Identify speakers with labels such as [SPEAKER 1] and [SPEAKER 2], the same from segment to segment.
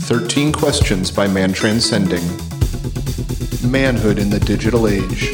[SPEAKER 1] 13 Questions by Man Transcending. Manhood in the Digital Age.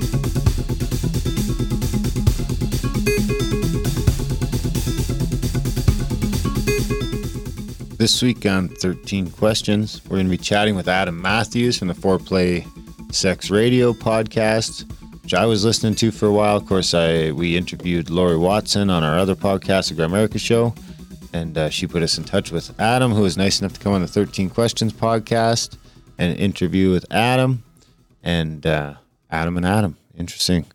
[SPEAKER 2] This week on 13 Questions, we're going to be chatting with Adam Matthews from the Foreplay Sex Radio podcast, which I was listening to for a while. Of course, we interviewed Lori Watson on our other podcast, The Grimerica Show, and she put us in touch with Adam, who was nice enough to come on the 13 Questions podcast and interview with Adam. And Adam. Interesting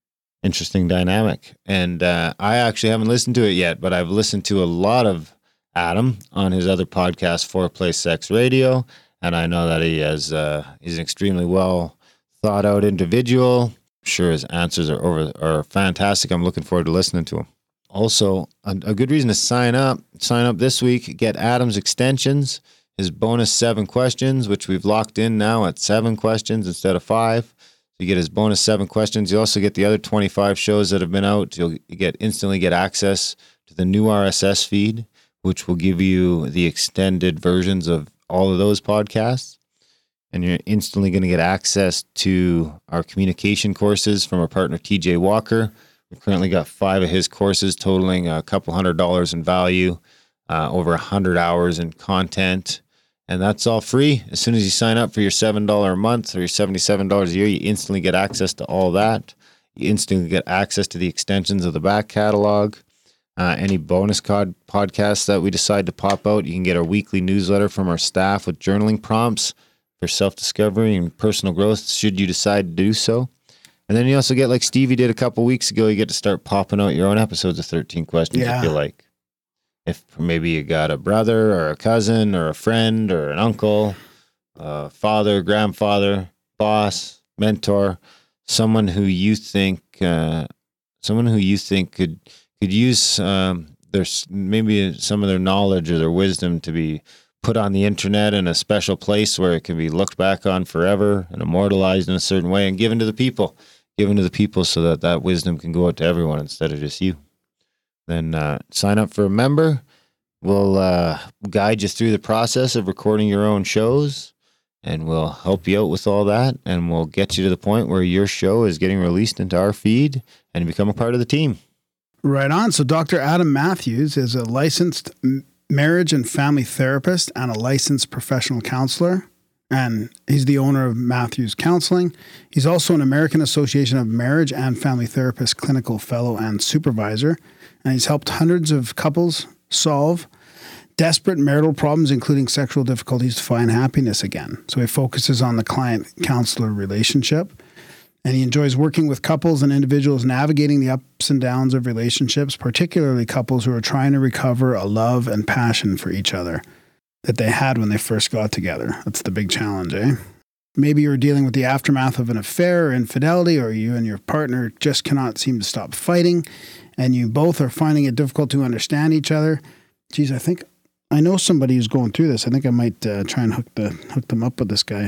[SPEAKER 2] dynamic. And I actually haven't listened to it yet, but I've listened to a lot of Adam on his other podcast, Foreplay Sex Radio, and I know that he's an extremely well thought out individual. I'm sure his answers are fantastic. I'm looking forward to listening to him. Also, a good reason to sign up this week, get Adam's extensions, his bonus 7 questions, which we've locked in now at 7 questions instead of 5. So you get his bonus 7 questions. You also get the other 25 shows that have been out. You'll instantly get access to the new RSS feed, which will give you the extended versions of all of those podcasts. And you're instantly going to get access to our communication courses from our partner, TJ Walker. We've currently got 5 of his courses totaling a couple $100 in value, over 100 hours in content. And that's all free. As soon as you sign up for your $7 a month or your $77 a year, you instantly get access to all that. You instantly get access to the extensions of the back catalog. Any bonus podcasts that we decide to pop out, you can get our weekly newsletter from our staff with journaling prompts for self-discovery and personal growth, should you decide to do so. And then you also get, like Stevie did a couple weeks ago, you get to start popping out your own episodes of 13 Questions if you like. If maybe you got a brother or a cousin or a friend or an uncle, father, grandfather, boss, mentor, someone who you think could use there's maybe some of their knowledge or their wisdom to be put on the internet in a special place where it can be looked back on forever and immortalized in a certain way and given to the people so that wisdom can go out to everyone instead of just you. Then sign up for a member. We'll guide you through the process of recording your own shows, and we'll help you out with all that, and we'll get you to the point where your show is getting released into our feed and you become a part of the team.
[SPEAKER 3] Right on. So Dr. Adam Matthews is a licensed marriage and family therapist and a licensed professional counselor, and he's the owner of Matthews Counseling. He's also an American Association of Marriage and Family Therapists clinical fellow and supervisor, and he's helped hundreds of couples solve desperate marital problems, including sexual difficulties, to find happiness again. So he focuses on the client-counselor relationship. And he enjoys working with couples and individuals navigating the ups and downs of relationships, particularly couples who are trying to recover a love and passion for each other that they had when they first got together. That's the big challenge, eh? Maybe you're dealing with the aftermath of an affair or infidelity, or you and your partner just cannot seem to stop fighting, and you both are finding it difficult to understand each other. Geez, I think I know somebody who's going through this. I think I might try and hook them up with this guy.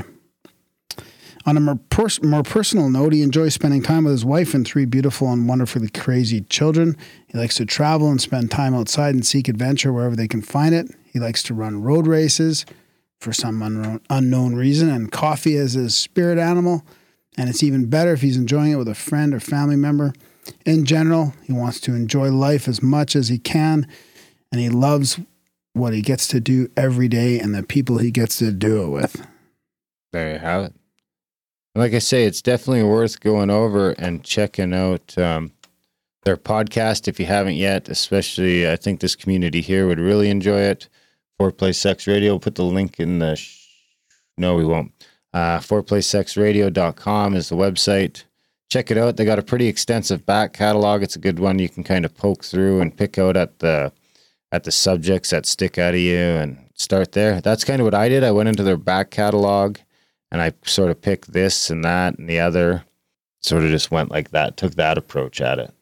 [SPEAKER 3] On a more personal note, he enjoys spending time with his wife and 3 beautiful and wonderfully crazy children. He likes to travel and spend time outside and seek adventure wherever they can find it. He likes to run road races for some unknown reason, and coffee is his spirit animal. And it's even better if he's enjoying it with a friend or family member. In general, he wants to enjoy life as much as he can, and he loves what he gets to do every day and the people he gets to do it with.
[SPEAKER 2] There you have it. Like I say, it's definitely worth going over and checking out their podcast if you haven't yet. Especially, I think this community here would really enjoy it. Foreplay Sex Radio. We'll put the link in the... No, we won't. ForePlaySexRadio.com is the website. Check it out. They got a pretty extensive back catalog. It's a good one. You can kind of poke through and pick out at the subjects that stick out of you and start there. That's kind of what I did. I went into their back catalog, and I sort of picked this and that and the other, sort of just went like that, took that approach at it.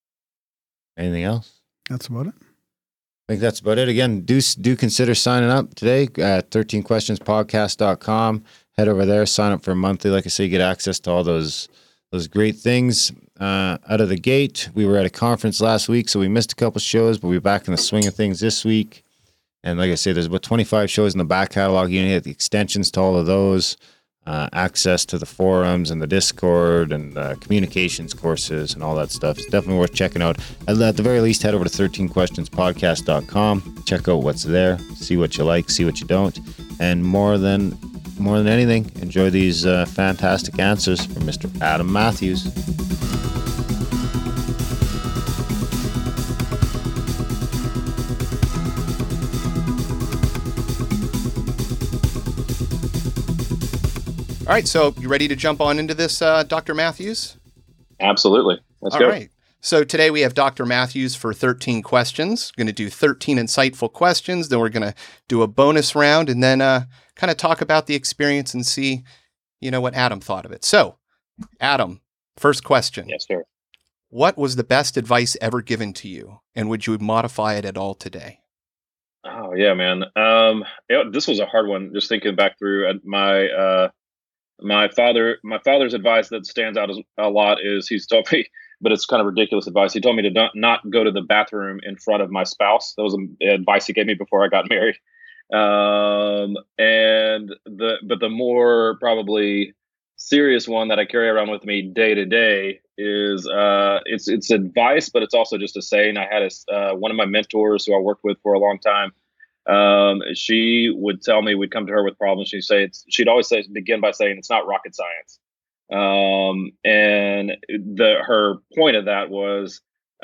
[SPEAKER 2] Anything else?
[SPEAKER 3] That's about it.
[SPEAKER 2] I think that's about it. Again, do consider signing up today at 13questionspodcast.com. Head over there, sign up for a monthly. Like I say, you get access to all those great things out of the gate. We were at a conference last week, so we missed a couple shows, but we're back in the swing of things this week. And like I say, there's about 25 shows in the back catalog. You get the extensions to all of those, access to the forums and the Discord and communications courses and all that stuff. It's definitely worth checking out. At the very least, head over to 13questionspodcast.com. Check out what's there. See what you like, see what you don't. And more than anything, enjoy these fantastic answers from Mr. Adam Matthews.
[SPEAKER 1] All right, so you ready to jump on into this, Dr. Matthews?
[SPEAKER 4] Absolutely. Let's go.
[SPEAKER 1] All right. So today we have Dr. Matthews for 13 questions. We're going to do 13 insightful questions. Then we're going to do a bonus round and then kind of talk about the experience and see, what Adam thought of it. So, Adam, first question.
[SPEAKER 4] Yes, sir.
[SPEAKER 1] What was the best advice ever given to you? And would you modify it at all today?
[SPEAKER 4] Oh, yeah, man. This was a hard one. Just thinking back through my father's advice that stands out a lot is he's told me, but it's kind of ridiculous advice. He told me to not go to the bathroom in front of my spouse. That was advice he gave me before I got married. But the more probably serious one that I carry around with me day to day is it's advice, but it's also just a saying. I had one of my mentors who I worked with for a long time. She would tell me, we'd come to her with problems. She'd always begin by saying, it's not rocket science. And her point of that was,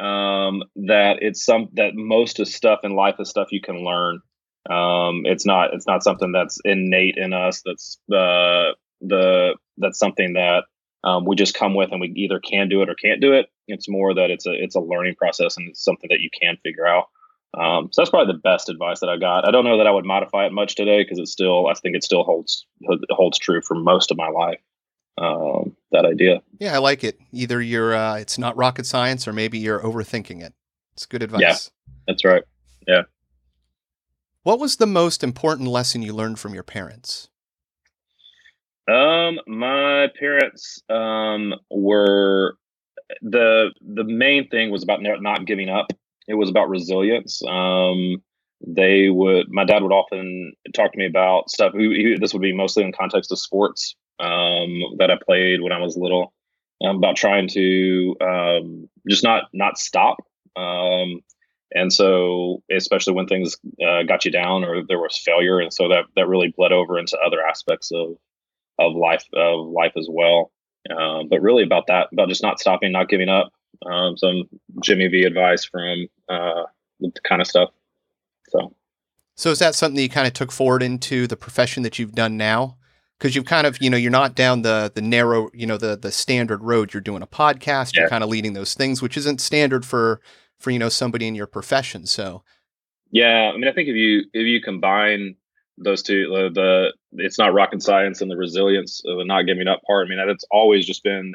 [SPEAKER 4] that most of stuff in life is stuff you can learn. It's not something that's innate in us. That's something that, we just come with and we either can do it or can't do it. It's more that it's a learning process and it's something that you can figure out. So that's probably the best advice that I got. I don't know that I would modify it much today because I think it still holds true for most of my life. That idea.
[SPEAKER 1] Yeah, I like it. Either it's not rocket science or maybe you're overthinking it. It's good advice.
[SPEAKER 4] Yeah, that's right. Yeah.
[SPEAKER 1] What was the most important lesson you learned from your parents?
[SPEAKER 4] My parents, were the main thing was about not giving up. It was about resilience. My dad would often talk to me about stuff. This would be mostly in context of sports, that I played when I was little, about trying to, just not stop. And so, especially when things, got you down or there was failure. And so that really bled over into other aspects of life as well. But really about just not stopping, not giving up. Some Jimmy V advice from the kind of stuff. So
[SPEAKER 1] is that something that you kind of took forward into the profession that you've done now? Because you've kind of, you're not down the narrow, the standard road. You're doing a podcast. You're kind of leading those things, which isn't standard for somebody in your profession. So
[SPEAKER 4] yeah, I mean, I think if you combine those two, it's not rocket science and the resilience of the not giving up part. I mean, it's always just been,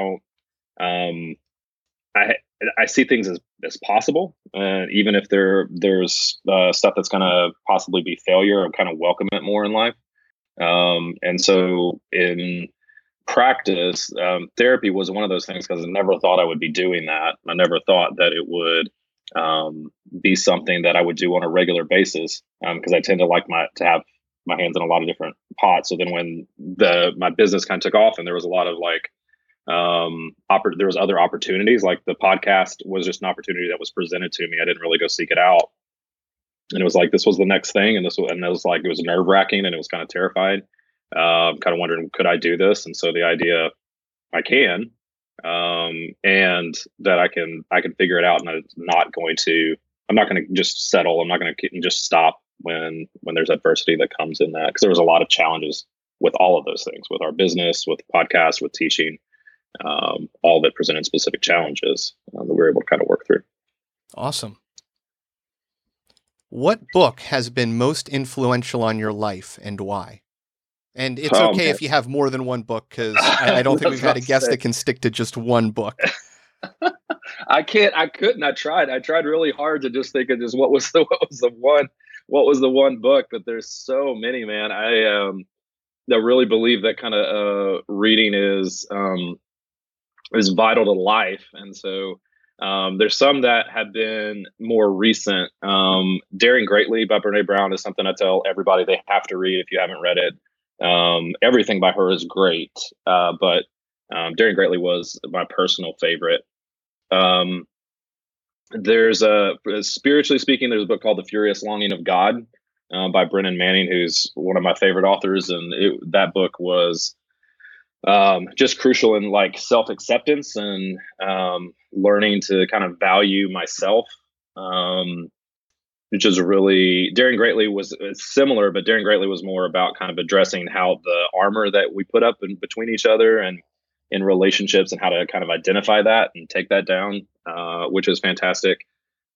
[SPEAKER 4] I see things as possible, even if there's stuff that's going to possibly be failure. I kind of welcome it more in life, and so in practice, therapy was one of those things because I never thought I would be doing that. I never thought that it would be something that I would do on a regular basis because I tend to have my hands in a lot of different pots. So then when my business kind of took off and there was a lot of there was other opportunities, like the podcast was just an opportunity that was presented to me. I didn't really go seek it out. And it was like, this was the next thing. And it was nerve wracking and it was kind of terrifying. Kind of wondering, could I do this? And so the idea I can, and that I can figure it out. And I'm not going to just settle. I'm not going to just stop when there's adversity that comes in that. Cause there was a lot of challenges with all of those things, with our business, with podcasts, with teaching, all that presented specific challenges that we were able to kind of work through.
[SPEAKER 1] Awesome. What book has been most influential on your life and why? And it's okay if you have more than one book, because I don't think we've had a guest that can stick to just one book.
[SPEAKER 4] I couldn't. I tried really hard to just think of just what was the one book, but there's so many, man. I really believe that kind of reading is vital to life, and so There's some that have been more recent. Daring Greatly by Brene Brown is something I tell everybody they have to read if you haven't read it. Everything by her is great, but Daring Greatly was my personal favorite. Spiritually speaking, there's a book called The Furious Longing of God by Brennan Manning, who's one of my favorite authors. And that book was just crucial in like self-acceptance and learning to kind of value myself, which is really, Daring Greatly was similar, but Daring Greatly was more about kind of addressing how the armor that we put up in between each other and in relationships and how to kind of identify that and take that down, which is fantastic.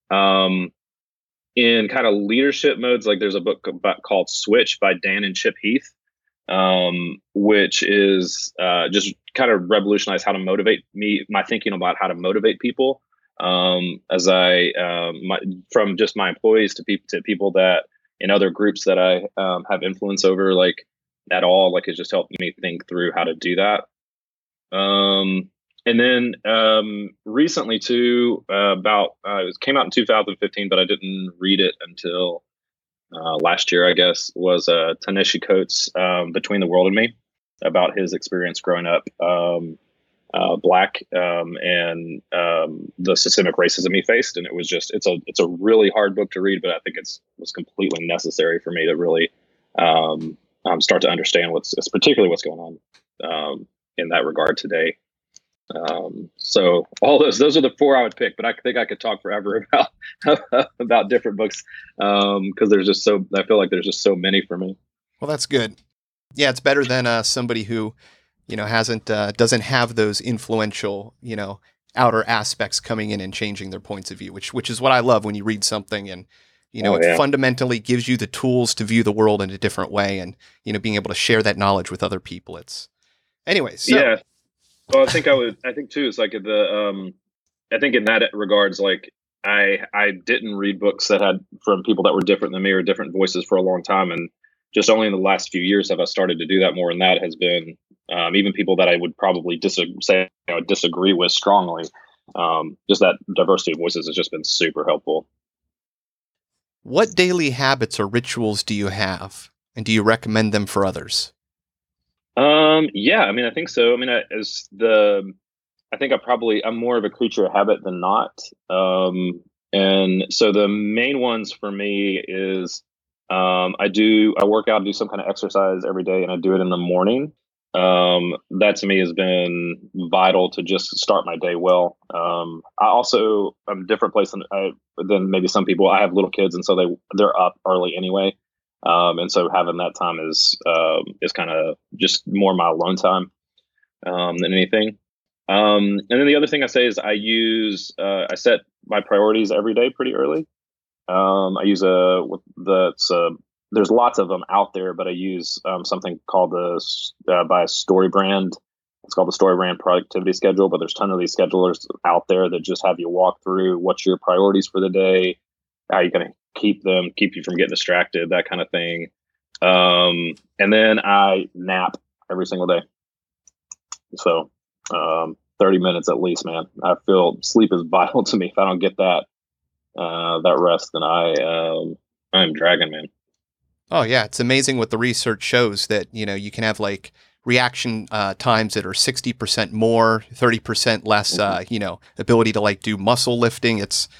[SPEAKER 4] In kind of leadership modes, like there's a book called Switch by Dan and Chip Heath, which is just kind of revolutionized how to motivate my thinking about how to motivate people. As from just my employees to people that in other groups that I have influence over, like at all, like it's just helped me think through how to do that. And then recently too, it came out in 2015, but I didn't read it until last year, I guess, was Ta-Nehisi Coates' Between the World and Me, about his experience growing up Black and the systemic racism he faced. And it was just, it's a really hard book to read, but I think was completely necessary for me to really start to understand particularly what's going on in that regard today. So all those are the four I would pick, but I think I could talk forever about different books because I feel like there's just so many for me.
[SPEAKER 1] Well, that's good. Yeah, it's better than somebody who, doesn't have those influential, outer aspects coming in and changing their points of view, which is what I love when you read something and, it fundamentally gives you the tools to view the world in a different way and, being able to share that knowledge with other people. Anyways. So.
[SPEAKER 4] Yeah. Well, I think too, it's like I think in that regards, like I didn't read books that had from people that were different than me or different voices for a long time. And just only in the last few years have I started to do that more. And that has been even people that I would probably disagree with strongly. Just that diversity of voices has just been super helpful.
[SPEAKER 1] What daily habits or rituals do you have? And do you recommend them for others?
[SPEAKER 4] Yeah, I mean, I think so. I mean, I'm more of a creature of habit than not. And so the main ones for me is, I work out and do some kind of exercise every day, and I do it in the morning. That to me has been vital to just start my day well. I'm a different place than maybe some people. I have little kids, and so they're up early anyway. And so having that time is kind of just more my alone time than anything. And then the other thing I say is I set my priorities every day pretty early. I use there's lots of them out there, but I use something called by StoryBrand. It's called the StoryBrand Productivity Schedule, but there's a ton of these schedulers out there that just have you walk through what's your priorities for the day, how you're going to keep you from getting distracted, that kind of thing. And then I nap every single day. So 30 minutes at least, man. I feel sleep is vital to me. If I don't get that rest, then I'm dragging, man.
[SPEAKER 1] Oh yeah. It's amazing what the research shows that, you can have like reaction times that are 60% more, 30% less, ability to like do muscle lifting. It's,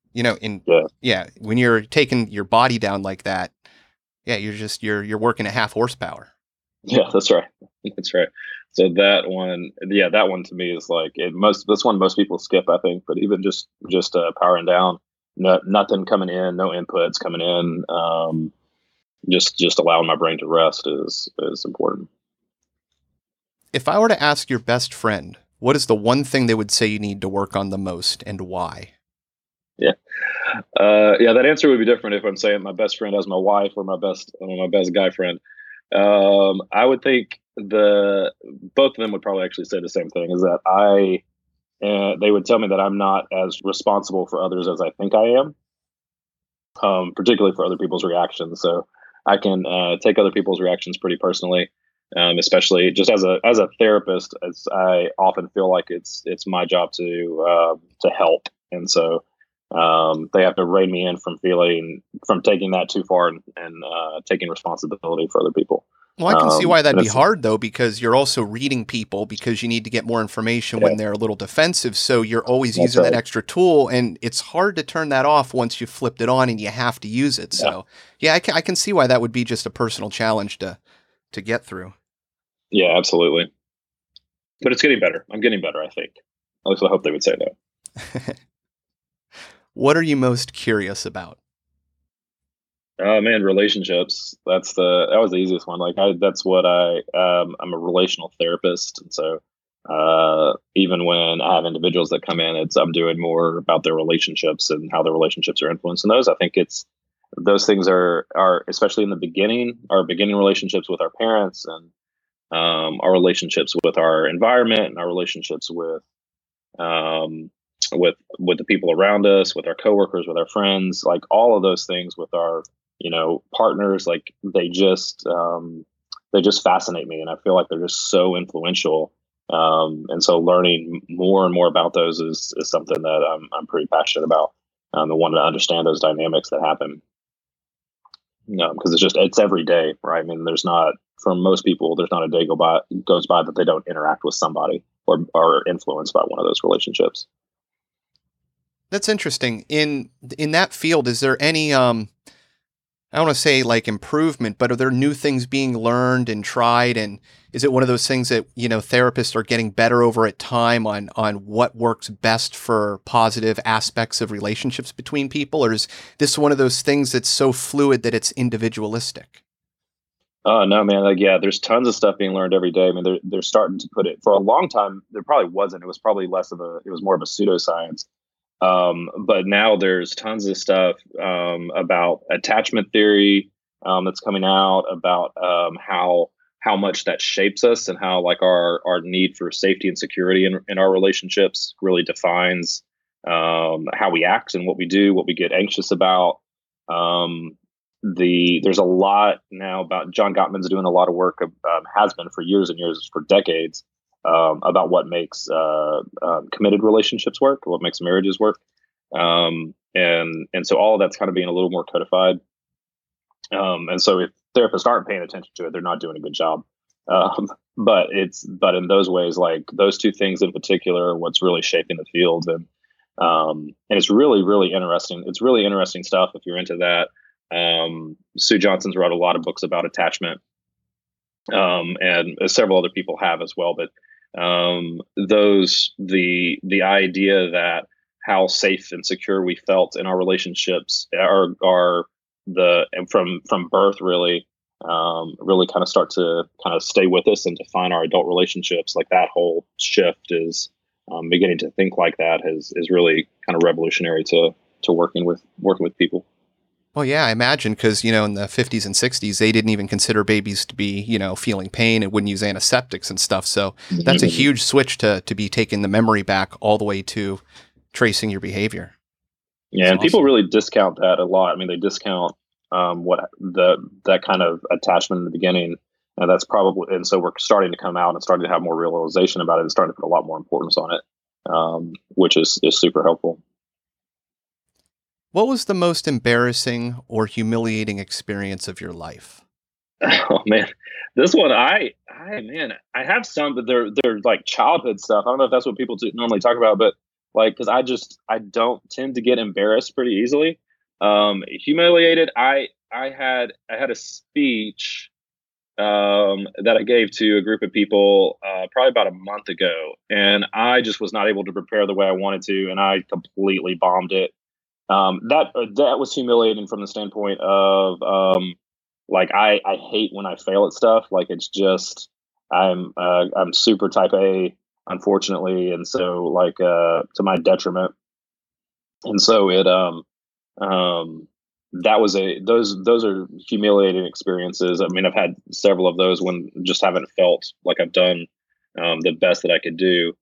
[SPEAKER 1] when you're taking your body down like that, yeah, you're working at half horsepower.
[SPEAKER 4] Yeah, that's right. That's right. So that one to me is like this one most people skip, I think, but even just powering down, nothing coming in, no inputs coming in, just allowing my brain to rest is important.
[SPEAKER 1] If I were to ask your best friend, what is the one thing they would say you need to work on the most and why?
[SPEAKER 4] Yeah. That answer would be different if I'm saying my best friend as my wife or my best guy friend. I would think both of them would probably actually say the same thing, is that they would tell me that I'm not as responsible for others as I think I am, particularly for other people's reactions. So I can take other people's reactions pretty personally. especially just as a therapist, as I often feel like it's my job to help, and so they have to rein me in from taking that too far and taking responsibility for other people.
[SPEAKER 1] Well, I can see why that'd
[SPEAKER 4] and
[SPEAKER 1] be hard, though, because you're also reading people because you need to get more information when they're a little defensive. So you're always
[SPEAKER 4] That's
[SPEAKER 1] using that
[SPEAKER 4] right.
[SPEAKER 1] extra tool, and it's hard to turn that off once you've flipped it on and you have to use it. So, yeah, I can see why that would be just a personal challenge to get through.
[SPEAKER 4] Yeah, absolutely. But it's getting better. I'm getting better, I think. At least I hope they would say that.
[SPEAKER 1] What are you most curious about?
[SPEAKER 4] Oh man, relationships. That was the easiest one. That's what I'm a relational therapist, and so even when I have individuals that come in, I'm doing more about their relationships and how their relationships are influencing those. I think those things are especially in the beginning, our beginning relationships with our parents and our relationships with our environment and our relationships with the people around us, with our coworkers, with our friends, like all of those things with our partners, like they just fascinate me, and I feel like they're just so influential. And so learning more and more about those is something that I'm pretty passionate about. And wanting to understand those dynamics that happen. Because it's every day, right? I mean, for most people, there's not a day goes by that they don't interact with somebody or are influenced by one of those relationships.
[SPEAKER 1] That's interesting. In that field, is there any I don't want to say like improvement, but are there new things being learned and tried? And is it one of those things that, therapists are getting better over at time on what works best for positive aspects of relationships between people? Or is this one of those things that's so fluid that it's individualistic?
[SPEAKER 4] Oh no, man. There's tons of stuff being learned every day. I mean, they're starting to put it. For a long time, there probably wasn't. It was probably it was more of a pseudoscience. But now there's tons of stuff about attachment theory that's coming out about how much that shapes us and how like our need for safety and security in our relationships really defines how we act and what we do, what we get anxious about. There's a lot now about John Gottman's doing a lot of work, has been for years and years, for decades, about what makes committed relationships work, what makes marriages work. And so all of that's kind of being a little more codified. And so if therapists aren't paying attention to it, they're not doing a good job. But in those ways, like those two things in particular are what's really shaping the field. And it's really, really interesting. It's really interesting stuff if you're into that. Sue Johnson's wrote a lot of books about attachment. And several other people have as well, but the idea that how safe and secure we felt in our relationships are from birth really kind of start to kind of stay with us and define our adult relationships. Like that whole shift is beginning to think like that is really kind of revolutionary to working with people.
[SPEAKER 1] Well, yeah, I imagine because, in the 50s and 60s, they didn't even consider babies to be, feeling pain and wouldn't use antiseptics and stuff. So that's a huge switch to be taking the memory back all the way to tracing your behavior.
[SPEAKER 4] Yeah, and people really discount that a lot. I mean, they discount that kind of attachment in the beginning. And that's probably, and so we're starting to come out and starting to have more realization about it and starting to put a lot more importance on it, which is super helpful.
[SPEAKER 1] What was the most embarrassing or humiliating experience of your life?
[SPEAKER 4] Oh man, this one I have some, but they're like childhood stuff. I don't know if that's what people normally talk about, but like because I don't tend to get embarrassed pretty easily. Humiliated. I had a speech that I gave to a group of people probably about a month ago, and I just was not able to prepare the way I wanted to, and I completely bombed it. That was humiliating from the standpoint of like I hate when I fail at stuff. Like it's just I'm super type A, unfortunately, and so like to my detriment. And so it that was those are humiliating experiences. I mean, I've had several of those when just haven't felt like I've done the best that I could do.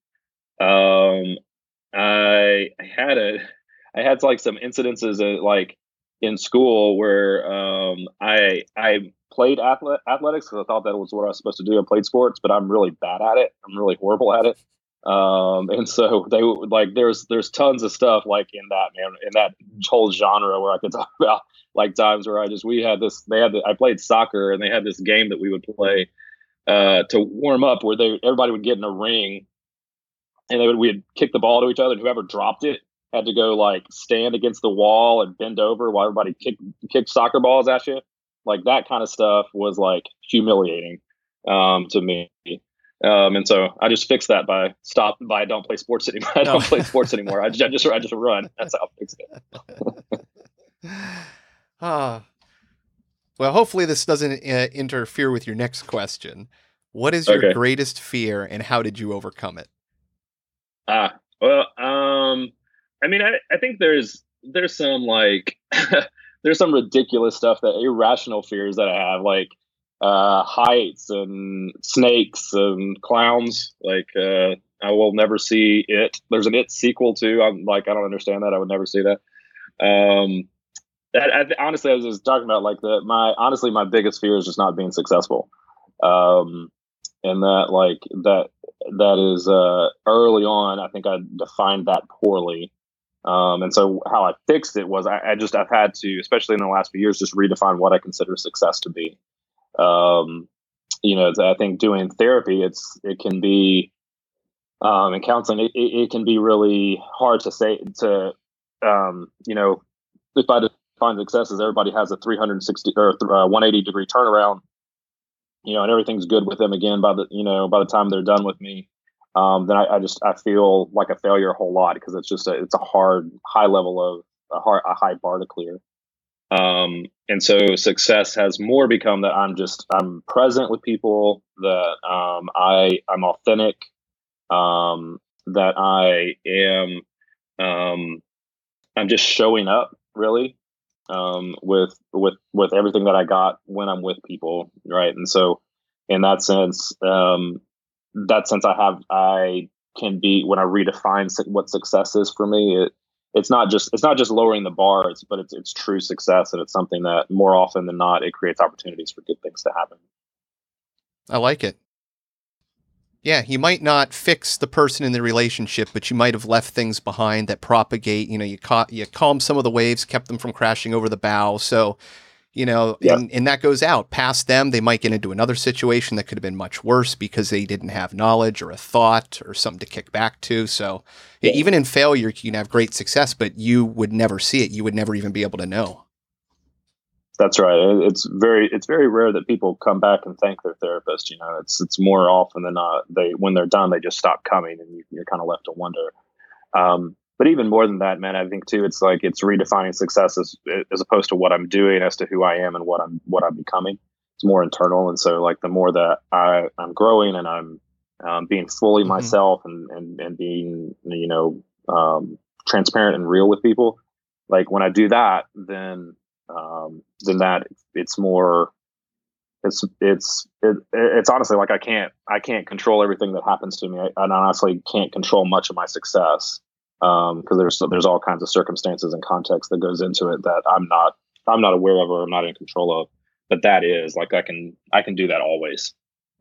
[SPEAKER 4] I had like some incidences like in school where I played athletics because I thought that was what I was supposed to do. I played sports, but I'm really bad at it. I'm really horrible at it. And so they like there's tons of stuff like in that whole genre where I could talk about like times where I played soccer and they had this game that we would play to warm up where everybody would get in a ring and we'd kick the ball to each other, and whoever dropped it had to go like stand against the wall and bend over while everybody kicked soccer balls at you. Like that kind of stuff was like humiliating to me. And so I just fixed that by I don't play sports anymore. I don't play sports anymore. I just run. That's how I fix it.
[SPEAKER 1] Well, hopefully this doesn't interfere with your next question. What is your greatest fear, and how did you overcome it?
[SPEAKER 4] Well, I mean, I think there's some like there's some ridiculous stuff, that irrational fears that I have, like heights and snakes and clowns. Like I will never see It. There's an It sequel too. I'm like, I don't understand that. I would never see that. Honestly, I was just talking about like my biggest fear is just not being successful. And that is early on, I think I defined that poorly. And so how I fixed it was I've had to, especially in the last few years, just redefine what I consider success to be. I think doing therapy, it can be, and counseling, it can be really hard to say if I define success as everybody has a 360 or 180 degree turnaround, and everything's good with them again by the time they're done with me, then I feel like a failure a whole lot, because it's a high high bar to clear. And so success has more become that I'm present with people, that I'm authentic, that I am I'm just showing up really, with everything that I got when I'm with people, right? And so in that sense, I can be, when I redefine what success is for me, it's not just lowering the bar, but it's true success, and it's something that more often than not, it creates opportunities for good things to happen.
[SPEAKER 1] I like it. Yeah, you might not fix the person in the relationship, but you might have left things behind that propagate. You calmed some of the waves, kept them from crashing over the bow. So, and that goes out past them. They might get into another situation that could have been much worse because they didn't have knowledge or a thought or something to kick back to. So even in failure, you can have great success, but you would never see it. You would never even be able to know.
[SPEAKER 4] That's right. It's very rare that people come back and thank their therapist. It's more often than not, when they're done, they just stop coming, and you're kind of left to wonder. But even more than that, man, I think too, it's like it's redefining success as opposed to what I'm doing as to who I am and what I'm becoming. It's more internal, and so like the more that I'm growing and I'm being fully myself and being transparent and real with people. Like when I do that, then that it's more. It's honestly like I can't control everything that happens to me. I honestly can't control much of my success. Because there's all kinds of circumstances and context that goes into it that I'm not aware of or I'm not in control of. But that is like I can do that always.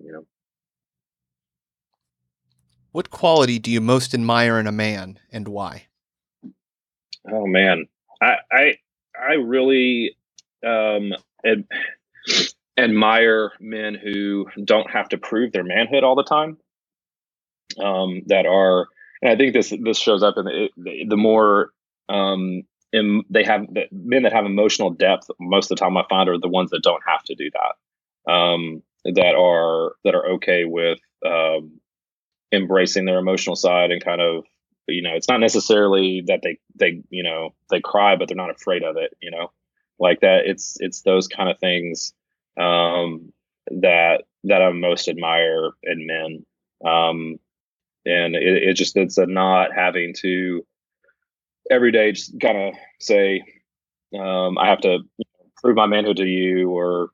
[SPEAKER 1] What quality do you most admire in a man, and why?
[SPEAKER 4] Oh man, I really admire men who don't have to prove their manhood all the time. That are. And I think this shows up in the more men that have emotional depth. Most of the time, I find are the ones that don't have to do that. That are okay with embracing their emotional side and kind of, it's not necessarily that they cry, but they're not afraid of it. Like that. It's those kind of things that I most admire in men. And it's a not having to every day just kind of say, I have to prove my manhood to you, or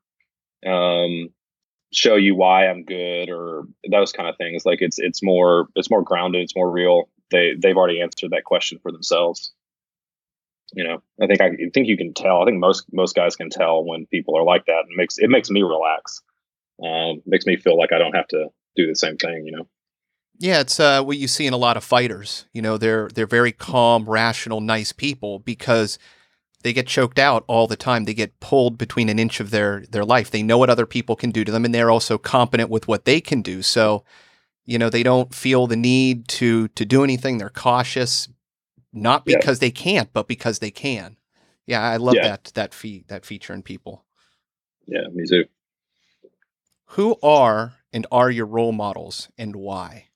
[SPEAKER 4] show you why I'm good, or those kind of things. Like it's more grounded, it's more real. They've already answered that question for themselves. I think you can tell. I think most guys can tell when people are like that. It makes me relax. Makes me feel like I don't have to do the same thing.
[SPEAKER 1] Yeah, it's what you see in a lot of fighters. They're very calm, rational, nice people because they get choked out all the time. They get pulled between an inch of their life. They know what other people can do to them, and they're also competent with what they can do. So, they don't feel the need to do anything. They're cautious, not because they can't, but because they can. Yeah, I love that feature in people.
[SPEAKER 4] Yeah, me too.
[SPEAKER 1] Who are your role models and why?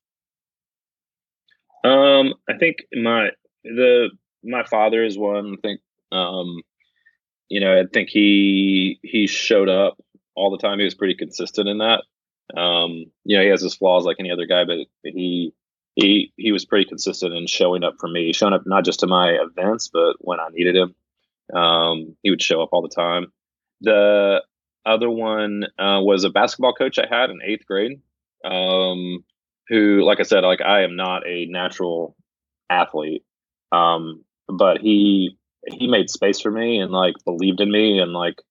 [SPEAKER 4] I think my father is one. I think I think he showed up all the time. He was pretty consistent in that. He has his flaws like any other guy, but he was pretty consistent in showing up for me, showing up not just to my events, but when I needed him. He would show up all the time. The other one was a basketball coach I had in 8th grade, who, like I said, like I am not a natural athlete, but he made space for me and like believed in me and like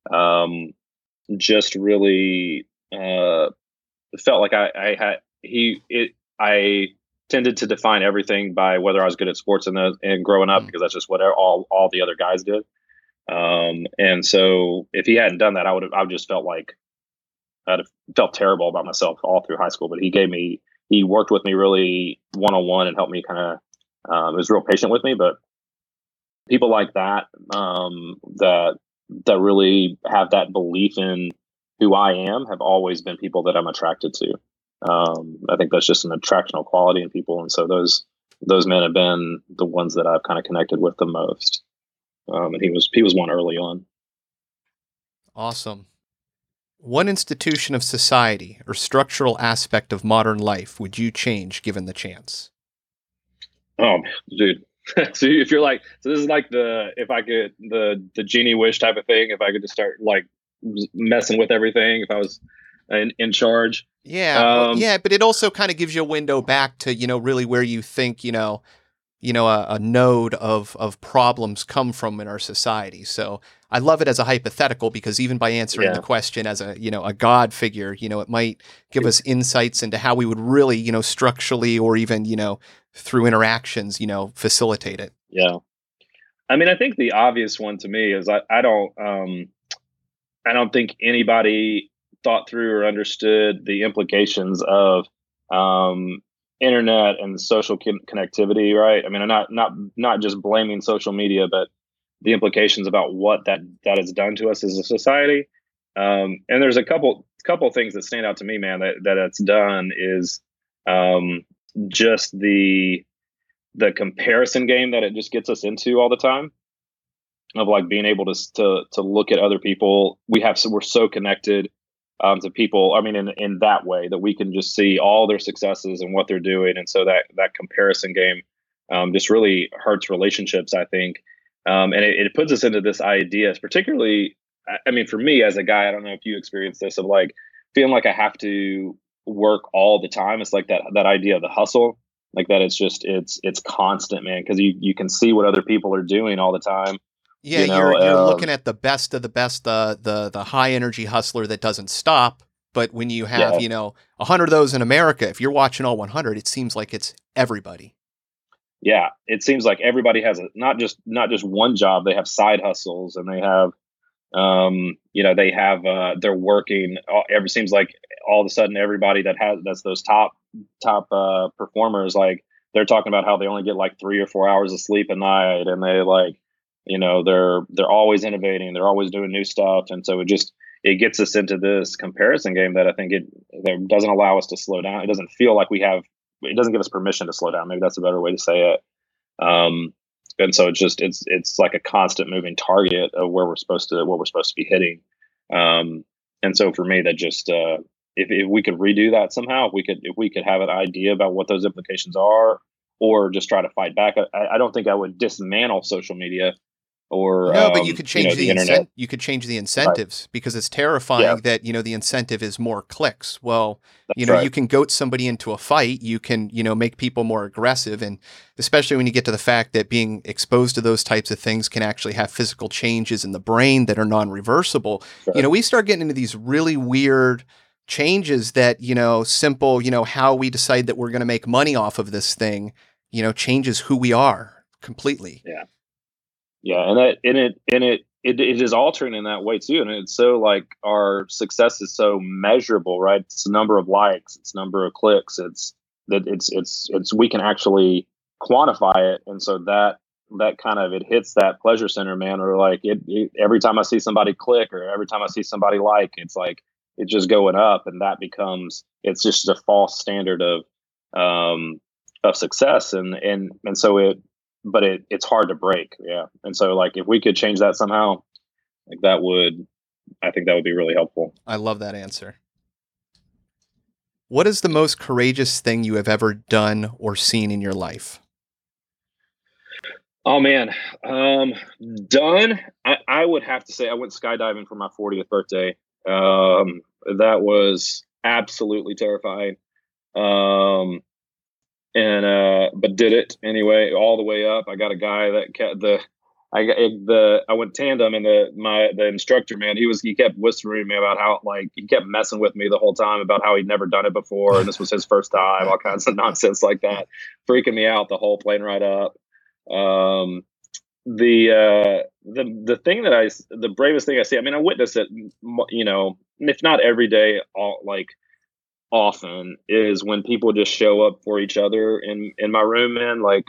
[SPEAKER 4] just really felt like I tended to define everything by whether I was good at sports and growing up, because that's just what all the other guys did. And so if he hadn't done that, I would just felt like I'd have felt terrible about myself all through high school. But he worked with me really one-on-one and helped me kind of, was real patient with me. But people like that, that really have that belief in who I am have always been people that I'm attracted to. I think that's just an attractional quality in people. And so those men have been the ones that I've kind of connected with the most. And he was one early on.
[SPEAKER 1] Awesome. What institution of society or structural aspect of modern life would you change given the chance?
[SPEAKER 4] Oh, dude. So if you're like, so this is like if I could, the genie wish type of thing, if I could just start like messing with everything, if I was in charge.
[SPEAKER 1] Yeah. Yeah. But it also kind of gives you a window back to, really where you think, a node of problems come from in our society. So I love it as a hypothetical because even by answering the question as a God figure, it might give us insights into how we would really, structurally or even, through interactions, facilitate it.
[SPEAKER 4] Yeah. I mean, I think the obvious one to me is I don't think anybody thought through or understood the implications of internet and social connectivity, right? I mean, I'm not just blaming social media, but the implications about what that has done to us as a society. And there's a couple things that stand out to me, man, that it's done is just the comparison game that it just gets us into all the time, of like being able to look at other people. We're so connected to people. I mean, in that way that we can just see all their successes and what they're doing. And so that comparison game just really hurts relationships, I think. And it puts us into this idea, particularly, I mean, for me as a guy, I don't know if you experience this, of like feeling like I have to work all the time. It's like that idea of the hustle, like that. It's constant, man. Cause you can see what other people are doing all the time.
[SPEAKER 1] Yeah, you're looking at the best of the best, the high energy hustler that doesn't stop. But when you have 100 of those in America, if you're watching all 100, it seems like it's everybody.
[SPEAKER 4] Yeah, it seems like everybody has not just one job. They have side hustles, and they have they're working. It seems like all of a sudden everybody that's those top performers, like they're talking about how they only get like 3 or 4 hours of sleep a night, and they like. They're always innovating. They're always doing new stuff. And so it gets us into this comparison game that I think it doesn't allow us to slow down. It doesn't feel like it doesn't give us permission to slow down. Maybe that's a better way to say it. And so it's like a constant moving target of what we're supposed to be hitting. And so for me, that just, if we could redo that somehow, if we could have an idea about what those implications are, or just try to fight back. I don't think I would dismantle social media. or
[SPEAKER 1] No, but you could change
[SPEAKER 4] the internet.
[SPEAKER 1] You could change the incentives because it's terrifying that, the incentive is more clicks. Well,
[SPEAKER 4] That's right.
[SPEAKER 1] you can goat somebody into a fight. You can, make people more aggressive. And especially when you get to the fact that being exposed to those types of things can actually have physical changes in the brain that are non-reversible.
[SPEAKER 4] Right.
[SPEAKER 1] We start getting into these really weird changes that, simple, how we decide that we're going to make money off of this thing, changes who we are completely.
[SPEAKER 4] Yeah. Yeah, and it is altering in that way too, and it's so like our success is so measurable, right? It's the number of likes, it's number of clicks, it's we can actually quantify it, and so that kind of it hits that pleasure center, man. Or like every time I see somebody click, or every time I see somebody like, it's like it's just going up, and that becomes it's just a false standard of success, and so it's hard to break. Yeah. And so like, if we could change that somehow, like I think that would be really helpful.
[SPEAKER 1] I love that answer. What is the most courageous thing you have ever done or seen in your life?
[SPEAKER 4] Oh man. Done. I would have to say I went skydiving for my 40th birthday. That was absolutely terrifying. But did it anyway, all the way up. I got a guy that I went tandem, and the instructor, man, he kept whispering to me about how, like, he kept messing with me the whole time about how he'd never done it before, and this was his first time, all kinds of nonsense like that, freaking me out the whole plane ride up. The thing the bravest thing I see, I mean, I witness it, if not every day, often, is when people just show up for each other in my room, man. Like,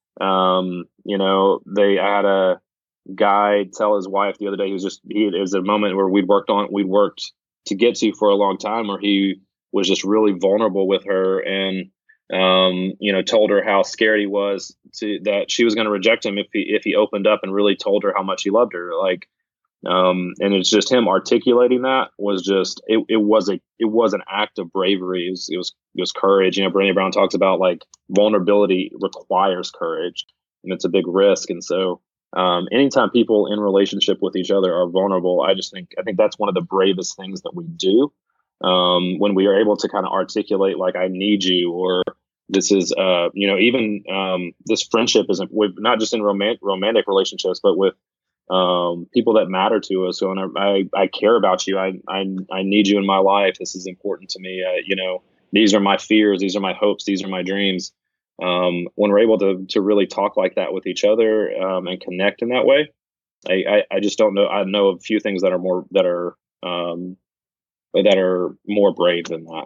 [SPEAKER 4] I had a guy tell his wife the other day, it was a moment where we'd worked to get to for a long time, where he was just really vulnerable with her, and, told her how scared he was that she was going to reject him if he opened up and really told her how much he loved her. Like, and it's just him articulating that was just, it was an act of bravery. It was courage. Brené Brown talks about, like, vulnerability requires courage, and it's a big risk. And so, anytime people in relationship with each other are vulnerable, I think that's one of the bravest things that we do. When we are able to kind of articulate, like, I need you, or this is, even, this friendship isn't with, not just in romantic relationships, but with, people that matter to us. So I care about you. I need you in my life. This is important to me. These are my fears. These are my hopes. These are my dreams. When we're able to really talk like that with each other, and connect in that way, I just don't know. I know a few things that are more brave than that.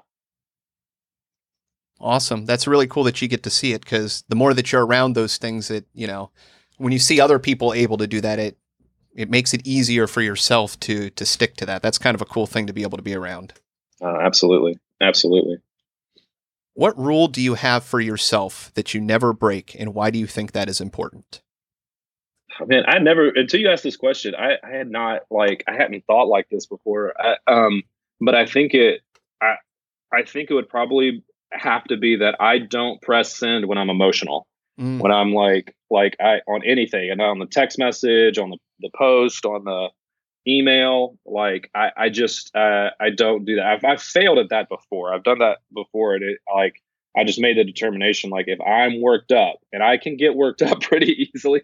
[SPEAKER 1] Awesome. That's really cool that you get to see it, because the more that you're around those things, that, when you see other people able to do that, it makes it easier for yourself to stick to that. That's kind of a cool thing to be able to be around.
[SPEAKER 4] Absolutely. Absolutely.
[SPEAKER 1] What rule do you have for yourself that you never break, and why do you think that is important?
[SPEAKER 4] Man, I never, until you asked this question, I had not, like, I hadn't thought like this before. But I think it would probably have to be that I don't press send when I'm emotional. When I'm like on anything, and on the text message, on the post, on the email, like I don't do that. I've failed at that before. I've done that before, and I just made the determination, like, if I'm worked up, and I can get worked up pretty easily,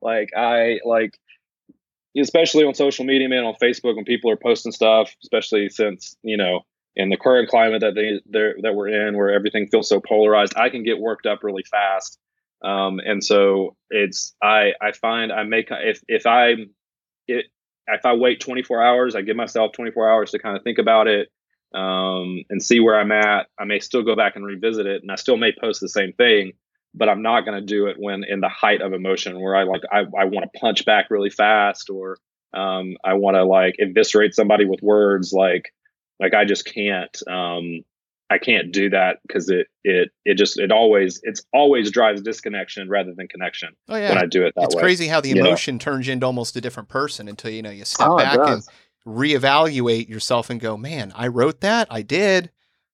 [SPEAKER 4] especially on social media, man, on Facebook, when people are posting stuff, especially since, in the current climate that we're in, where everything feels so polarized, I can get worked up really fast. And so I find if I wait 24 hours, I give myself 24 hours to kind of think about it, and see where I'm at. I may still go back and revisit it, and I still may post the same thing, but I'm not going to do it when in the height of emotion, where I want to punch back really fast, or, I want to eviscerate somebody with words. Like I just can't, I can't do that, because it always drives disconnection rather than connection.
[SPEAKER 1] Oh, yeah.
[SPEAKER 4] When I do it that way.
[SPEAKER 1] It's crazy how the emotion turns you into almost a different person until, you step back and reevaluate yourself and go, man, I wrote that. I did.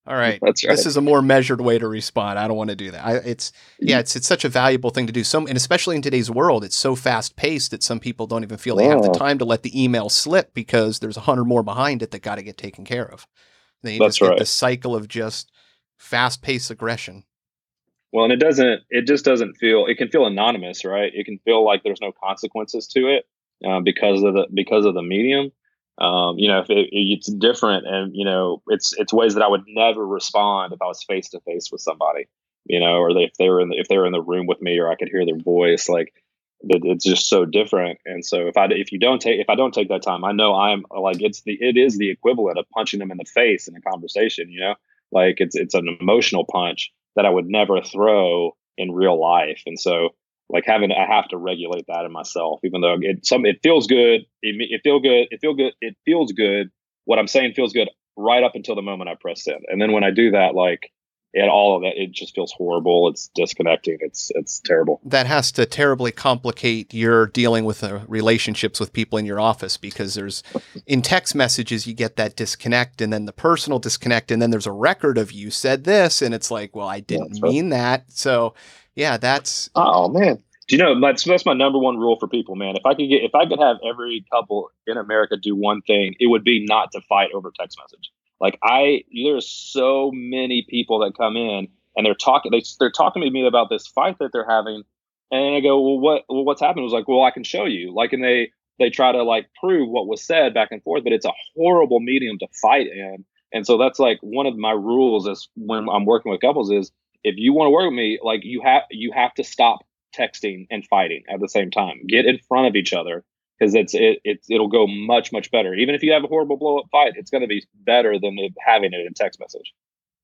[SPEAKER 1] All right.
[SPEAKER 4] That's right.
[SPEAKER 1] This is a more measured way to respond. I don't want to do that. It's such a valuable thing to do. And especially in today's world, it's so fast paced that some people don't even feel they have the time to let the email slip because there's 100 more behind it that got to get taken care of. Then you
[SPEAKER 4] That's
[SPEAKER 1] just get
[SPEAKER 4] right.
[SPEAKER 1] the cycle of just fast paced aggression.
[SPEAKER 4] Well, and it just doesn't feel, it can feel anonymous, right? It can feel like there's no consequences to it because of the medium. If it's different, and it's ways that I would never respond if I was face to face with somebody, or if they were in the room with me, or I could hear their voice. Like it's just so different. And so if I don't take that time, I know I'm like it is the equivalent of punching them in the face in a conversation. Like it's an emotional punch that I would never throw in real life. And so like I have to regulate that in myself, even though it feels good. It feels good. What I'm saying feels good right up until the moment I press send. And then when I do that, like all of that, it just feels horrible. It's disconnecting. It's terrible.
[SPEAKER 1] That has to terribly complicate your dealing with relationships with people in your office, because in text messages, you get that disconnect and then the personal disconnect. And then there's a record of you said this. And it's like, well, I didn't mean that. So yeah, that's.
[SPEAKER 4] Oh man. Do you know, that's my number one rule for people, man. If I could have every couple in America do one thing, it would be not to fight over text message. Like there's so many people that come in and they're talking to me about this fight that they're having. And I go, well, what's happened? It was like, well, I can show you. Like, and they try to like prove what was said back and forth, but it's a horrible medium to fight in. And so that's like one of my rules is when I'm working with couples is, if you want to work with me, like you have to stop texting and fighting at the same time. Get in front of each other, because it'll go much, much better. Even if you have a horrible blow up fight, it's going to be better than having it in text message.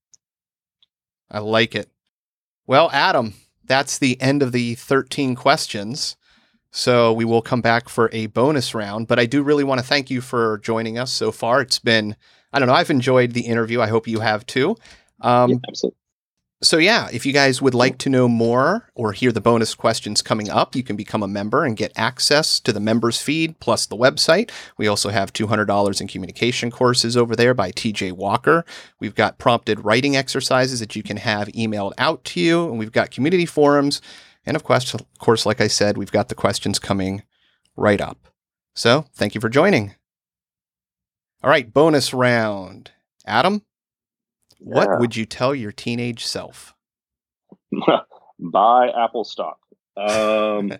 [SPEAKER 1] I like it. Well, Adam, that's the end of the 13 questions. So we will come back for a bonus round, but I do really want to thank you for joining us so far. It's been, I don't know, I've enjoyed the interview. I hope you have too.
[SPEAKER 4] Yeah, absolutely.
[SPEAKER 1] So yeah, if you guys would like to know more or hear the bonus questions coming up, you can become a member and get access to the members feed plus the website. We also have $200 in communication courses over there by TJ Walker. We've got prompted writing exercises that you can have emailed out to you. And we've got community forums. And of course, like I said, we've got the questions coming right up. So thank you for joining. All right, bonus round. Adam? What would you tell your teenage self?
[SPEAKER 4] Buy Apple stock. I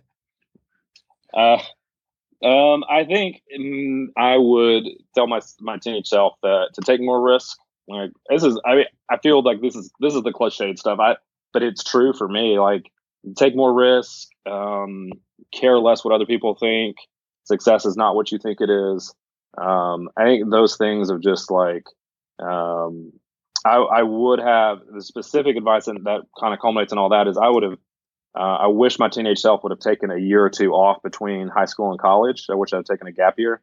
[SPEAKER 4] think I would tell my teenage self that to take more risk. Like I feel like this is the cliched stuff. But it's true for me. Like take more risk. Care less what other people think. Success is not what you think it is. I think those things are just like. I would have the specific advice, and that kind of culminates in all that is I wish my teenage self would have taken a year or two off between high school and college. I wish I'd taken a gap year.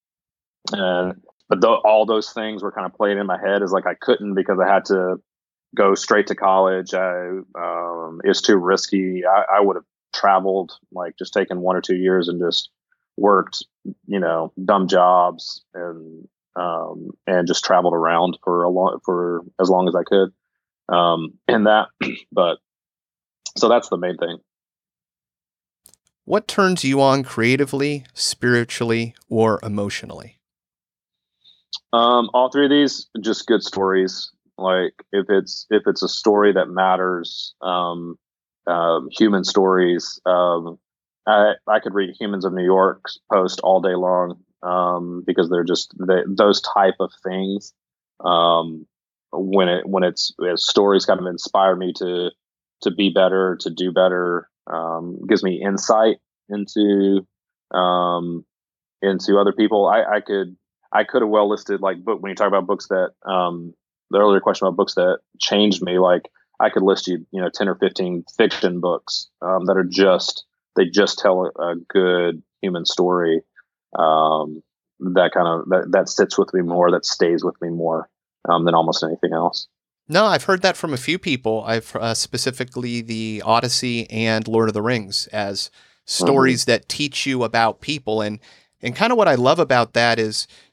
[SPEAKER 4] But all those things were kind of playing in my head as like I couldn't because I had to go straight to college. It's too risky. I would have traveled, like just taken 1 or 2 years and just worked, dumb jobs and just traveled around for as long as I could. But so that's the main thing.
[SPEAKER 1] What turns you on creatively, spiritually, or emotionally?
[SPEAKER 4] All three of these, just good stories. Like if it's a story that matters, human stories. I could read Humans of New York's post all day long. Because they're just those type of things. When it's stories kind of inspire me to be better, to do better, gives me insight into other people. I could have well listed like when you talk about books that the earlier question about books that changed me, like I could list you 10 or 15 fiction books that are they just tell a good human story. That sits with me more, that stays with me more than almost anything else.
[SPEAKER 1] No, I've heard that from a few people. I've specifically the Odyssey and Lord of the Rings as stories that teach you about people. And kind of what I love about that is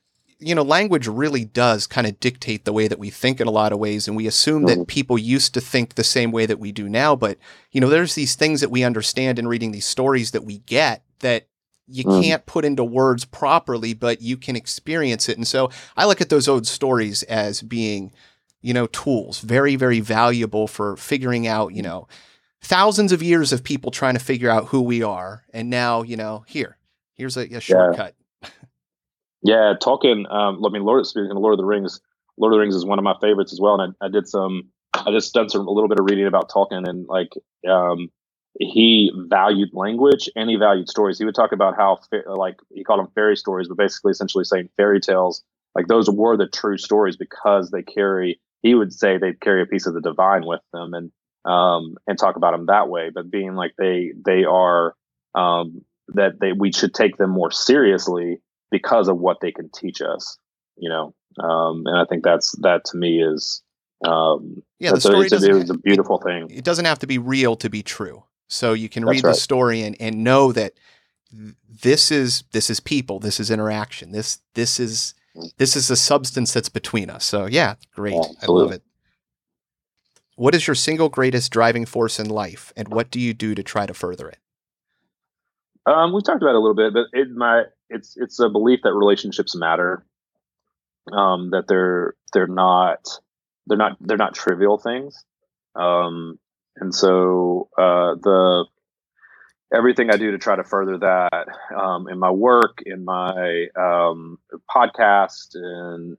[SPEAKER 1] language really does kind of dictate the way that we think in a lot of ways. And we assume that people used to think the same way that we do now. But, there's these things that we understand in reading these stories that we get that you can't put into words properly, but you can experience it. And so I look at those old stories as being, tools, very, very valuable for figuring out, thousands of years of people trying to figure out who we are. And now, here's a shortcut.
[SPEAKER 4] Yeah, Tolkien. Speaking of Lord of the Rings is one of my favorites as well. And I just done a little bit of reading about Tolkien, and he valued language and he valued stories. He would talk about how he called them fairy stories, but basically essentially saying fairy tales, like those were the true stories because he would say they carry a piece of the divine with them, and talk about them that way. But being like they are we should take them more seriously because of what they can teach us, and I think that to me is,
[SPEAKER 1] the story
[SPEAKER 4] it's a beautiful thing.
[SPEAKER 1] It doesn't have to be real to be true. So you can read the story and know that this is people, this is interaction, this is a substance that's between us. So yeah, great. I love it. What is your single greatest driving force in life, and what do you do to try to further it?
[SPEAKER 4] We talked about it a little bit, but it's a belief that relationships matter. That they're not trivial things. And so everything I do to try to further that in my work, in my podcast, and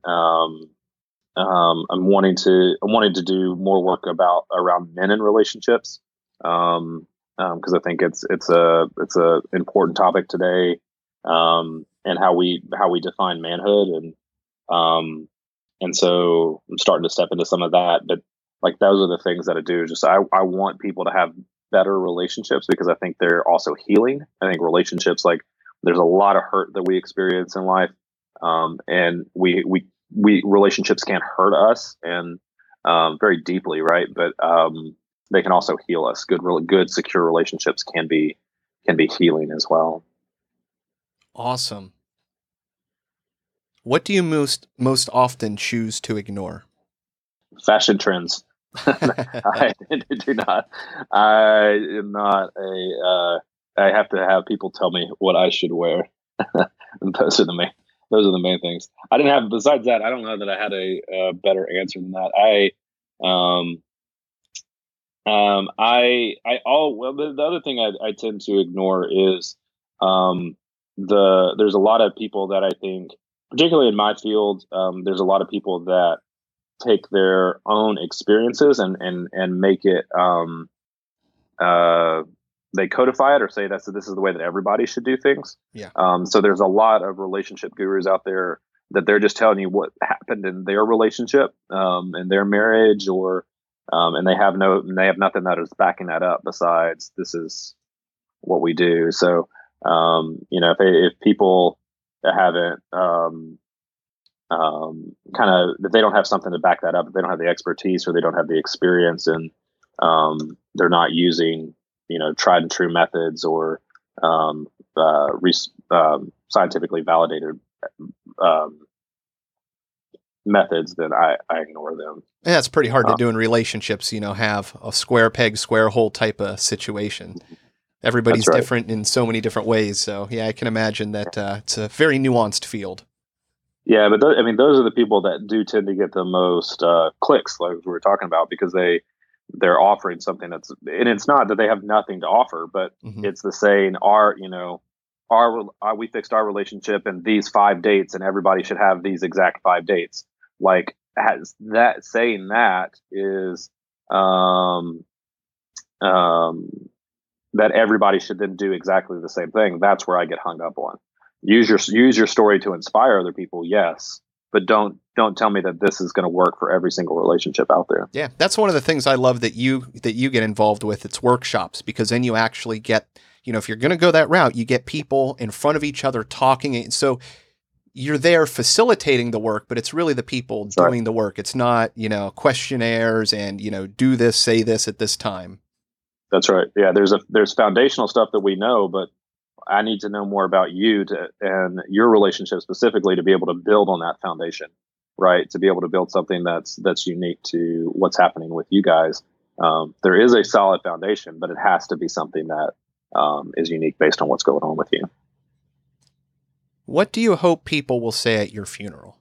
[SPEAKER 4] I'm wanting to do more work around men in relationships. Because I think it's a important topic today, and how we define manhood, and so I'm starting to step into some of that. But like those are the things that I do. Just I want people to have better relationships because I think they're also healing. I think relationships, like there's a lot of hurt that we experience in life, and we relationships can hurt us and very deeply, right? But they can also heal us. Good, secure relationships can be healing as well.
[SPEAKER 1] Awesome. What do you most often choose to ignore?
[SPEAKER 4] Fashion trends. I do not. I am not I have to have people tell me what I should wear. Those are the main things. Besides that, I don't know that I had a better answer than that. The other thing I tend to ignore is there's a lot of people that I think, particularly in my field, there's a lot of people that take their own experiences and make it they codify it or say this is the way that everybody should do things.
[SPEAKER 1] Yeah.
[SPEAKER 4] So there's a lot of relationship gurus out there that they're just telling you what happened in their relationship, in their marriage, or and they have nothing that is backing that up besides this is what we do. So if people haven't if they don't have something to back that up, if they don't have the expertise or they don't have the experience, and they're not using tried and true methods or scientifically validated methods, then I ignore them.
[SPEAKER 1] Yeah, it's pretty hard to do in relationships, have a square peg, square hole type of situation. Everybody's different in so many different ways. So yeah, I can imagine that it's a very nuanced field.
[SPEAKER 4] Yeah, but those are the people that do tend to get the most clicks, like we were talking about, because they're offering something and it's not that they have nothing to offer, but it's the saying, we fixed our relationship in these 5 dates, and everybody should have these exact 5 dates. Like saying that is that everybody should then do exactly the same thing. That's where I get hung up on. Use your story to inspire other people, yes, but don't tell me that this is going to work for every single relationship out there.
[SPEAKER 1] Yeah, that's one of the things I love that you get involved with. It's workshops, because then you actually get, if you're going to go that route, you get people in front of each other talking. So you're there facilitating the work, but it's really the people doing the work. It's not, questionnaires and, do this, say this at this time.
[SPEAKER 4] That's right. Yeah, there's foundational stuff that we know, but I need to know more about you and your relationship specifically to be able to build on that foundation, right? To be able to build something that's unique to what's happening with you guys. There is a solid foundation, but it has to be something that is unique based on what's going on with you.
[SPEAKER 1] What do you hope people will say at your funeral?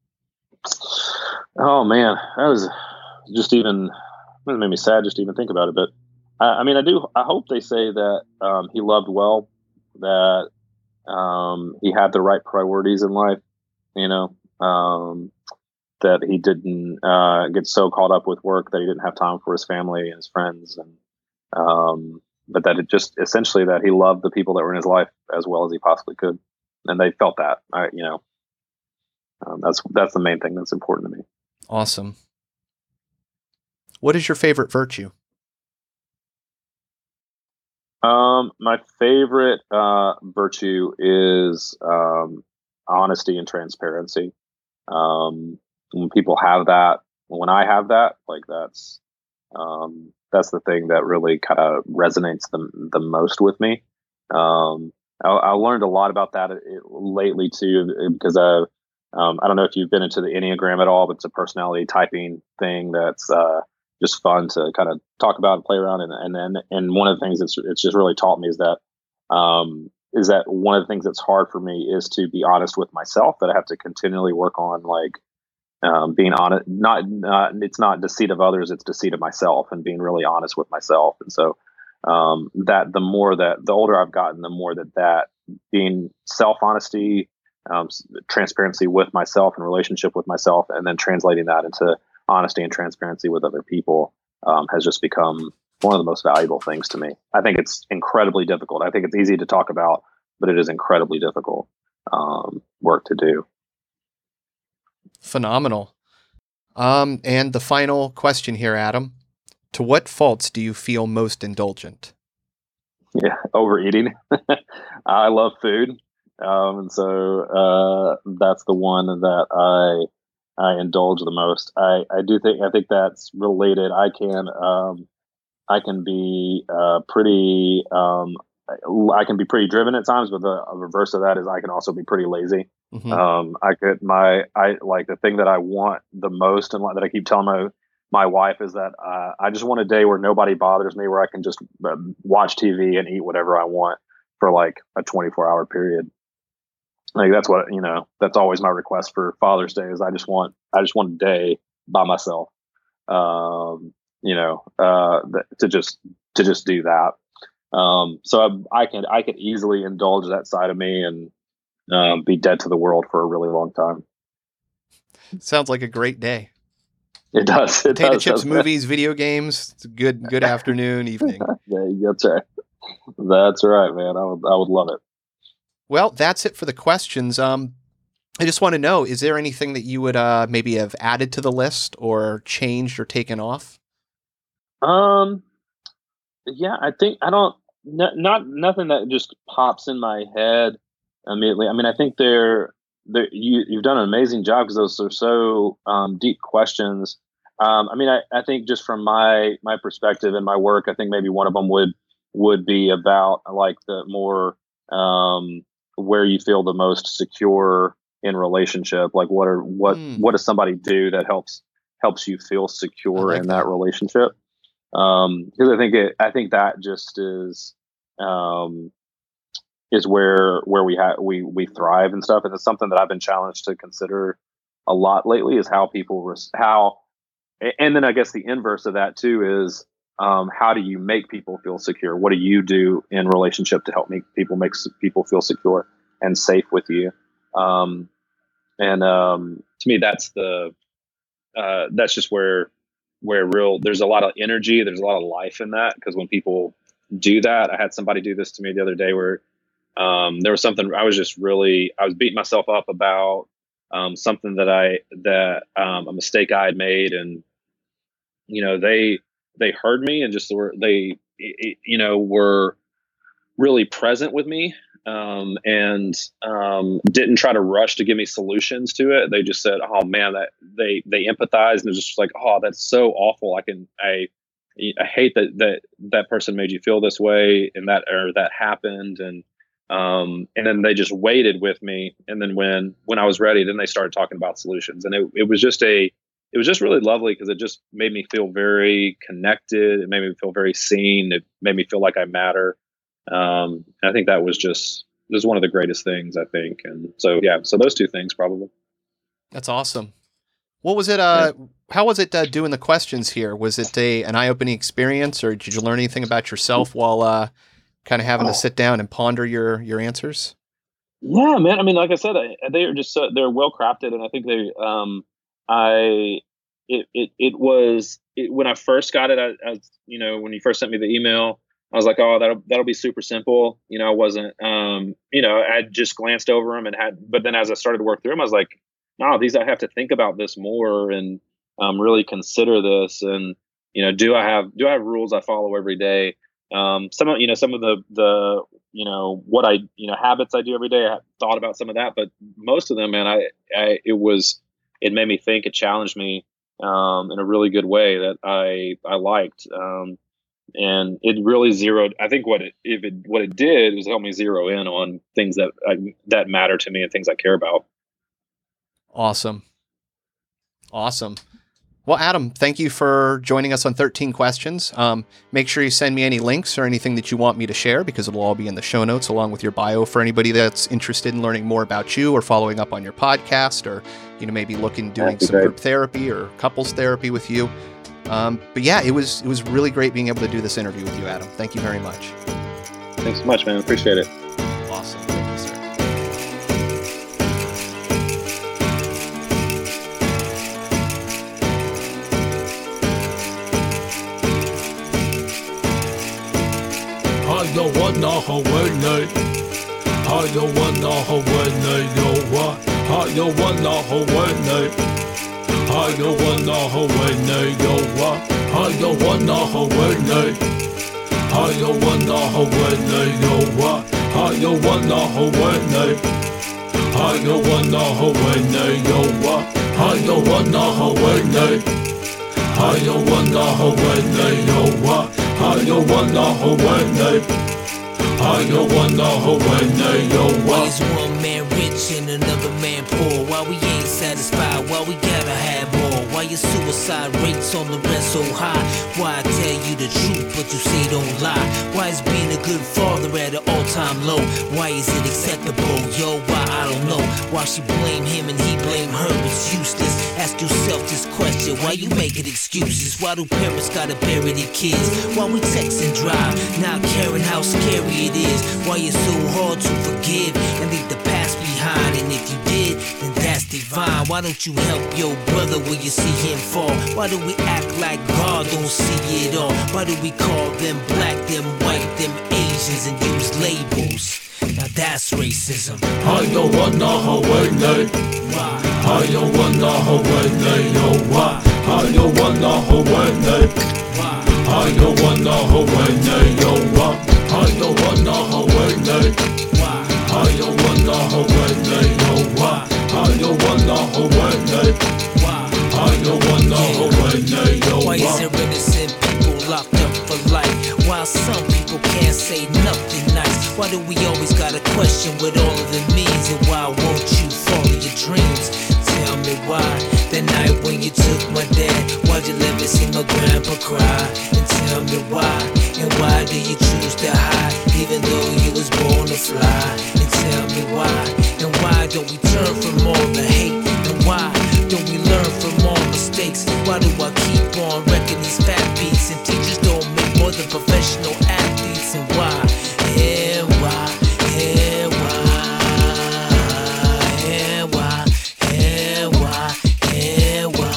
[SPEAKER 4] Oh man, that was just even, it made me sad just to even think about it. But I mean, I hope they say that he loved well, that he had the right priorities in life, you know, that he didn't get so caught up with work that he didn't have time for his family and his friends, and but that it just essentially that he loved the people that were in his life as well as he possibly could, and they felt that. That's the main thing that's important to me.
[SPEAKER 1] Awesome. What is your favorite virtue?
[SPEAKER 4] My favorite virtue is honesty and transparency. When people have that, when I have that, like that's the thing that really kind of resonates the most with me. I learned a lot about that lately too, because I don't know if you've been into the Enneagram at all, but it's a personality typing thing that's just fun to kind of talk about and play around. And one of the things it's just really taught me is that one of the things that's hard for me is to be honest with myself, that I have to continually work on, like, being honest, it's not deceit of others, it's deceit of myself, and being really honest with myself. And so, that the older I've gotten, the more that being self-honesty, transparency with myself and relationship with myself, and then translating that into honesty and transparency with other people, has just become one of the most valuable things to me. I think it's incredibly difficult. I think it's easy to talk about, but it is incredibly difficult work to do.
[SPEAKER 1] Phenomenal. And the final question here, Adam. To what faults do you feel most indulgent?
[SPEAKER 4] Yeah, overeating. I love food. And so that's the one that I indulge the most. I think that's related. I can be pretty driven at times, but the reverse of that is I can also be pretty lazy.
[SPEAKER 1] Mm-hmm.
[SPEAKER 4] I like the thing that I want the most, and that I keep telling my wife is that I just want a day where nobody bothers me, where I can just watch TV and eat whatever I want for like a 24-hour period. Like that's what, that's always my request for Father's Day is I just want a day by myself, to just do that. So I could easily indulge that side of me and be dead to the world for a really long time.
[SPEAKER 1] Sounds like a great day.
[SPEAKER 4] It does.
[SPEAKER 1] Potato chips, movies, video games. It's a good afternoon, evening.
[SPEAKER 4] Yeah, that's right. That's right, man. I would love it.
[SPEAKER 1] Well, that's it for the questions. I just want to know, is there anything that you would maybe have added to the list or changed or taken off?
[SPEAKER 4] Yeah, I think not nothing that just pops in my head immediately. I mean, I think you've done an amazing job because those are so deep questions. I think just from my perspective and my work, I think maybe one of them would be about like the more where you feel the most secure in relationship. Like what does somebody do that helps you feel secure in that relationship? Because I think that just is where we thrive and stuff, and it's something that I've been challenged to consider a lot lately is how people and then I guess the inverse of that too is how do you make people feel secure? What do you do in relationship to help make people feel secure and safe with you? To me, that's just where there's a lot of energy, there's a lot of life in that, because when people do that, I had somebody do this to me the other day where there was something I was beating myself up about something that a mistake I had made, and they heard me and just were really present with me, and didn't try to rush to give me solutions to it. They just said, "Oh man," that they empathized, and it was just like, "Oh, that's so awful. I hate that person made you feel this way, and that happened." And And then they just waited with me. And then when I was ready, then they started talking about solutions. And it was just really lovely because it just made me feel very connected. It made me feel very seen. It made me feel like I matter. And I think that was one of the greatest things, I think. And so, yeah, so those two things probably.
[SPEAKER 1] That's awesome. What was it? How was it doing the questions here? Was it an eye-opening experience, or did you learn anything about yourself while kind of having to sit down and ponder your answers?
[SPEAKER 4] Yeah, man. I mean, like I said, they are just they're well crafted, and I think when I first got it, I when you first sent me the email, I was like, oh, that'll be super simple. I wasn't, I just glanced over them but then as I started to work through them, I was like, no, I have to think about this more and really consider this. And, do I have rules I follow every day? Some of the what I, habits I do every day, I thought about some of that, but most of them, man, it made me think, it challenged me in a really good way that I liked. And it really zeroed. I think what it did was help me zero in on things that matter to me and things I care about.
[SPEAKER 1] Awesome. Well, Adam, thank you for joining us on 13 Questions. Make sure you send me any links or anything that you want me to share, because it'll all be in the show notes along with your bio for anybody that's interested in learning more about you or following up on your podcast, or maybe doing some group therapy or couples therapy with you. But yeah, it was really great being able to do this interview with you, Adam. Thank you very much.
[SPEAKER 4] Thanks so much, man. Appreciate it.
[SPEAKER 1] Awesome. Thank you, sir.
[SPEAKER 5] Why is one man rich and another man poor? Why we ain't satisfied? Why we gotta have more? Why your suicide rates on the rest so high? Why I tell you the truth but you say don't lie? Why is being a good father at an all-time low? Why is it acceptable? Yo, why? I don't know. Why she blame him and he blame her? It's useless. Ask yourself this question. Why you making excuses? Why do parents gotta bury their kids? Why we text and drive, not caring how scary it is? Why it's so hard to forgive and leave the past behind? And if you did, then that's divine. Why don't you help your brother when you see him fall? Why do we act like God don't see it all? Why do we call them black, them white, them Asians, and use labels? Now that's racism.
[SPEAKER 6] I don't wanna Hawaii.
[SPEAKER 5] Why?
[SPEAKER 6] I don't wanna Hawaii. Why? I don't wanna Hawaii.
[SPEAKER 5] Why?
[SPEAKER 6] I don't wanna Hawaii. Why? I don't wanna Hawaii.
[SPEAKER 5] Why?
[SPEAKER 6] I don't wanna Hawaii. Why? I don't wanna Hawaii.
[SPEAKER 5] Why?
[SPEAKER 6] I don't wanna Hawaii.
[SPEAKER 5] Why is there innocent people locked up for life, while some people can't say nothing nice? Why do we always gotta question what all of it means? And why won't you follow your dreams? Tell me why. The night when you took my dad, why'd you let me see my grandpa cry? And tell me why. And why do you choose to hide, even though you was born to fly? And tell me why. And why don't we turn from all the hate? And why don't we learn from all mistakes? Why do I keep on wrecking these fat beats? And teachers don't make more than professional athletes? And why? And why? And why? And why? And why? And why?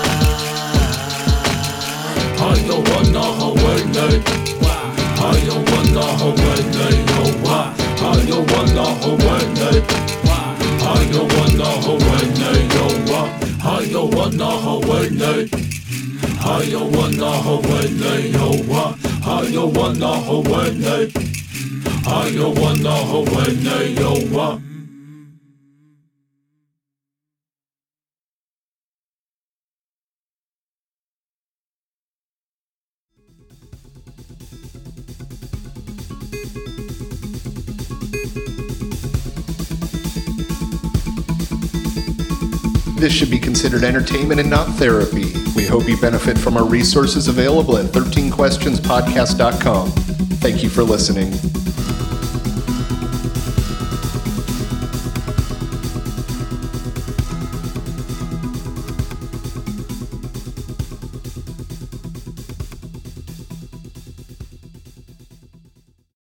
[SPEAKER 6] I don't wanna Hawaii.
[SPEAKER 5] Why?
[SPEAKER 6] I don't wanna Hawaii. Why? I don't wanna Hawaii.
[SPEAKER 5] Why?
[SPEAKER 6] I don't wanna Hawaii. Why? I don't wanna Hawaii. I don't wanna Hawaii. Why? I don't wanna Hawaii. I don't wanna Hawaii. Why?
[SPEAKER 1] This should be considered entertainment and not therapy. We hope you benefit from our resources available at 13questionspodcast.com. Thank you for listening.